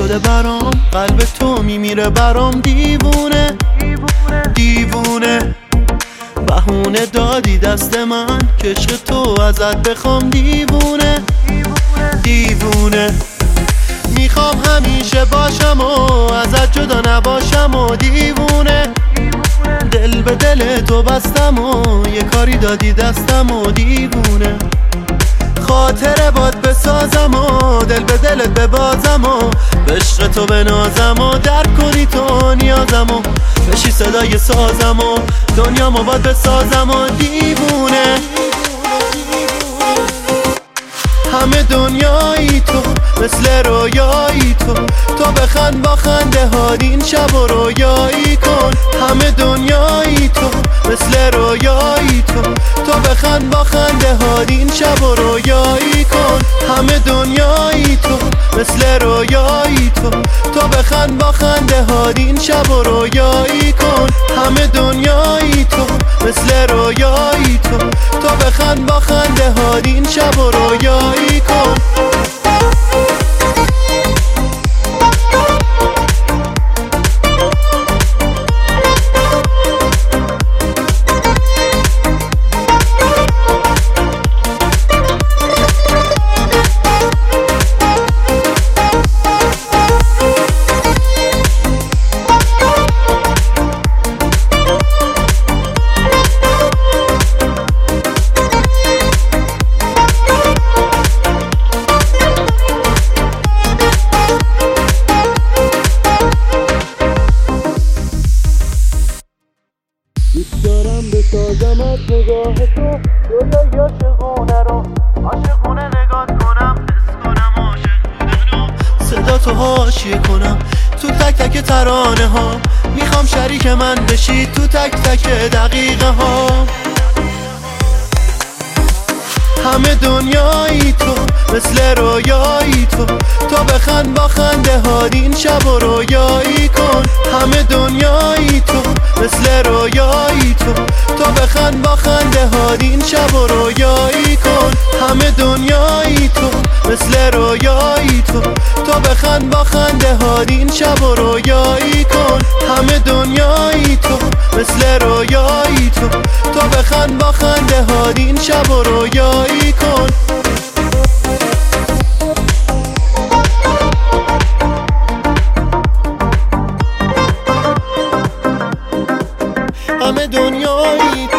شده برام، قلب تو میمیره برام. دیوونه دیوونه بهونه دادی دست من که عشق تو ازت بخوام. دیوونه دیوونه میخوام همیشه باشم و ازت جدا نباشم و دیوونه دل به دل تو بستم و یه کاری دادی دستم و دیوونه خاطره باد بسازم و دل به دلت ببازم و به عشق تو بنازم و درک کنی تو نیازم و بشی صدای سازم و دنیامو باد بسازم و دیوونه همه دنیایی تو مثل رویایی تو بخند با خنده ها این شب و رویایی کن. همه دنیایی تو مثل رویایی تو بخند با خنده ها این شب و رویایی کن. همه دنیایی تو مثل رویایی تو بخند با خنده ها این شب و رویایی کن. همه دنیایی تو مثل رویایی تو بخند با خنده ها این شب و رویایی کن. دوست دارم بسازم از نگاه تو رویای عاشقونه رو، عاشقونه نگات کنم، حس کنم عاشق بودن و صدا تو حاشیه کنم تو تک تک ترانه ها. میخوام شریک من بشی تو تک تک دقیقه ها. همه دنیایی تو مثل رویایی تو بخند با خنده ها این شب و رویایی کن. همه دنیایی تو مثل رویایی تو بخند با خنده ها این شب و رویایی کن. همه دنیایی تو مثل رویایی تو بخند با خنده ها این شب و رویایی کن. همه دنیایی تو مثل رویایی تو بخند با خنده ها این شب و رویایی کن. همه دنیایی